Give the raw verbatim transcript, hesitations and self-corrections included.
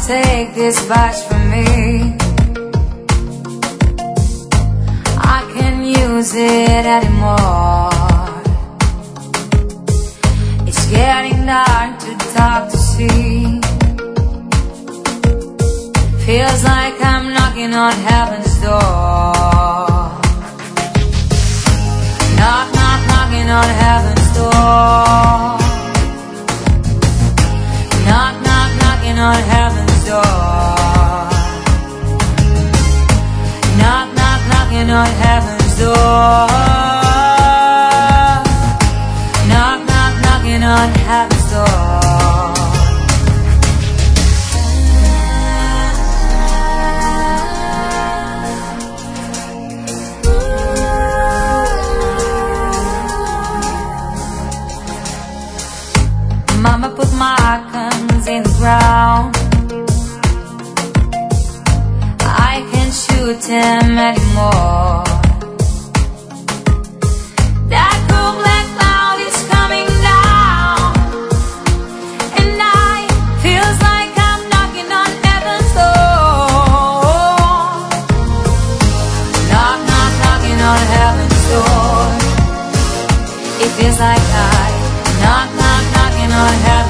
take this badge from me. I can't use it anymore. It's getting dark, too dark to see. Feels like I'm knocking on heaven's door. Knock, knock, knocking on heaven's door. Knock, knock, knocking on heaven's door. Knock, knock, knocking on heaven's door. Knock, knock, knocking on heaven's door. Mama put my icons in the ground. I can't shoot him anymore. That cool black cloud is coming down, and I feels like I'm knocking on heaven's door. Knock, knock, knocking on heaven's door. It feels like I knock, knock, knocking on heaven's door.